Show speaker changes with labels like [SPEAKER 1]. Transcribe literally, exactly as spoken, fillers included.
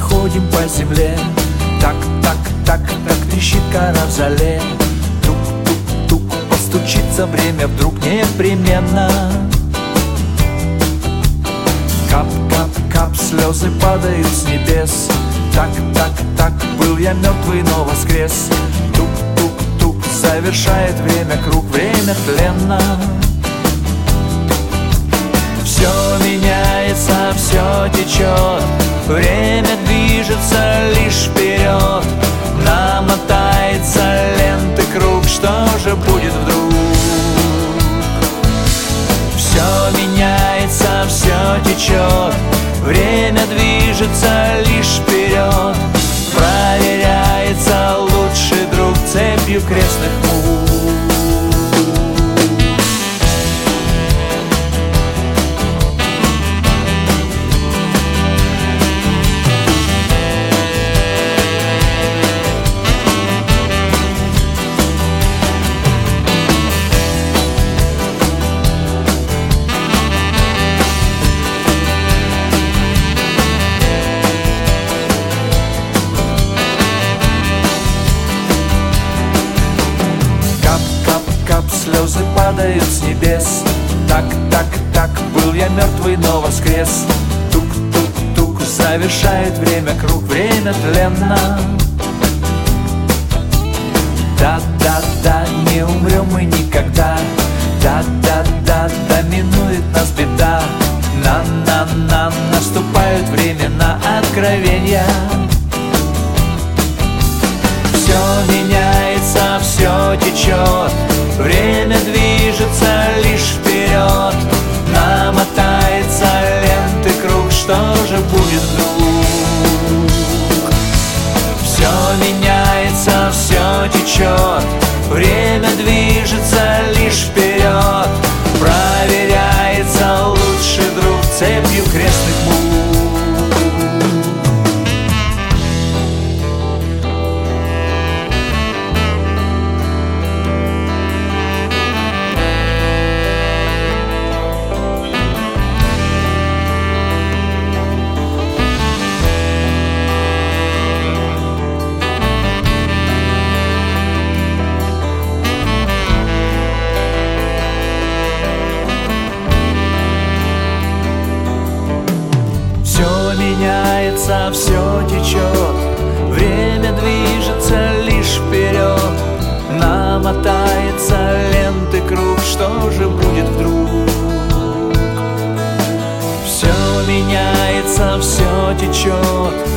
[SPEAKER 1] ходим по земле. Так, так, так, так трещит кора в зале. Тук-тук-тук, постучится время вдруг непременно. Кап, кап, кап, слезы падают с небес. Так, так, так, был я мертвый, но воскрес. Тук-тук-тук, завершает время круг, время тленно. Все меняется, все течет, время движется лишь вперед. Намотается ленты круг, что же будет вдруг? Все меняется, все течет, время движется лишь вперед. Проверяется лучший друг цепью крестных мук. Слезы падают с небес. Так, так, так, был я мертвый, но воскрес. Тук-тук-тук, завершает время круг, время тленно. Да-да-да, не умрем мы никогда. Да-да-да, да, минует нас беда. На-на-на, наступают времена откровения. Все меняется, все течет, время движется лишь вперед. Намотается ленты круг, что же будет вдруг? Все меняется, все течет, время движется лишь вперед. Проверяется лучший друг цепью крестных мук. Меняется, все течет, время движется лишь вперед. Намотается ленты круг, что же будет вдруг? Все меняется, все течет,